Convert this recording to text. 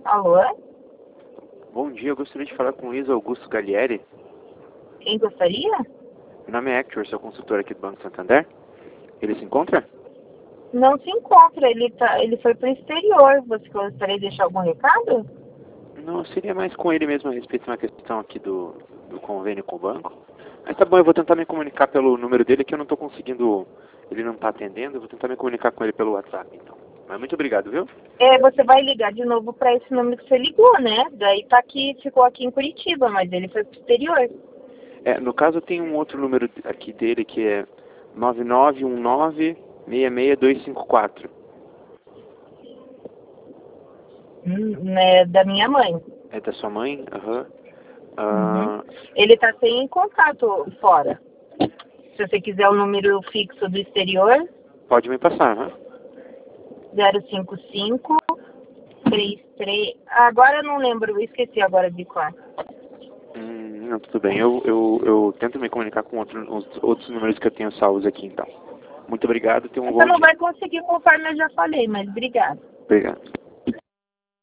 Alô? Bom dia, eu gostaria de falar com o Luiz Augusto Gallieri. Quem gostaria? Meu nome é Hector, sou consultor aqui do Banco Santander. Ele se encontra? Não se encontra, ele foi para o exterior. Você gostaria de deixar algum recado? Não, seria mais com ele mesmo a respeito de uma questão aqui do convênio com o banco. Mas tá bom, eu vou tentar me comunicar pelo número dele, que eu não estou conseguindo, ele não está atendendo, eu vou tentar me comunicar com ele pelo WhatsApp, então. Mas muito obrigado, viu? Você vai ligar de novo para esse número que você ligou, né? Daí ficou aqui em Curitiba, mas ele foi para o exterior. No caso tem um outro número aqui dele que é 9919-66254. Né, da minha mãe. É da sua mãe? Aham. Uhum. Ele está sem contato fora. Se você quiser o número fixo do exterior, Pode me passar, aham. 055 33. Agora eu não lembro, eu esqueci agora de qual. Não, tudo bem. Eu tento me comunicar com outros números que eu tenho salvos aqui, então. Muito obrigado, tenha um Você bom não dia. vai conseguir conforme eu já falei, mas obrigada. Obrigado.